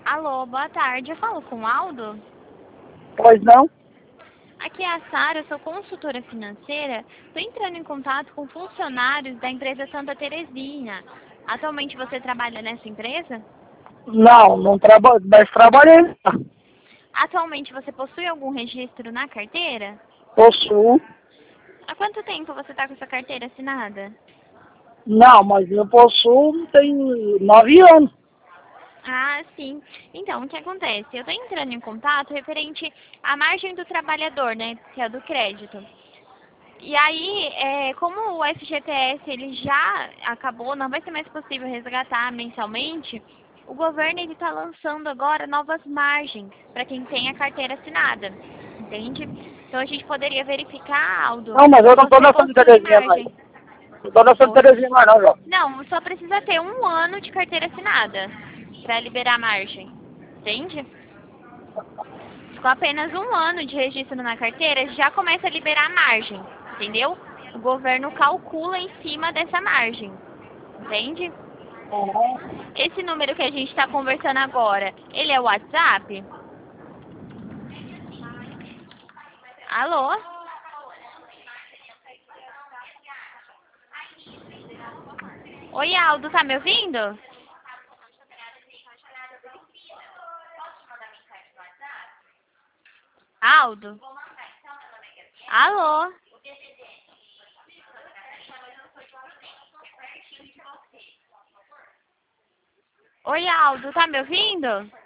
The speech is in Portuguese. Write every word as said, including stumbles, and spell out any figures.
Alô, boa tarde. Eu falo com o Aldo? Pois não? Aqui é a Sara, eu sou consultora financeira. Estou entrando em contato com funcionários da empresa Santa Terezinha. Atualmente você trabalha nessa empresa? Não, não trabalho, mas trabalhei. Atualmente você possui algum registro na carteira? Possuo. Há quanto tempo você está com essa carteira assinada? Não, mas eu possuo tem nove anos. Ah, sim. Então, o que acontece? Eu estou entrando em contato referente à margem do trabalhador, né? Que é do crédito. E aí, é, como o F G T S ele já acabou, não vai ser mais possível resgatar mensalmente, o governo está lançando agora novas margens para quem tem a carteira assinada, entende? Então a gente poderia verificar, Aldo, Não, mas eu se não estou você na Santa possui Terezinha mais. margem. Não estou na Santa Oi? Terezinha mais não, João. Não, só precisa ter um ano de carteira assinada para liberar a margem, entende? Com apenas um ano de registro na carteira, já começa a liberar a margem, entendeu? O governo calcula em cima dessa margem, entende? Esse número que a gente está conversando agora, ele é o WhatsApp? Alô? Oi, Aldo, tá me ouvindo? Aldo? Alô? Oi, Aldo, tá me ouvindo?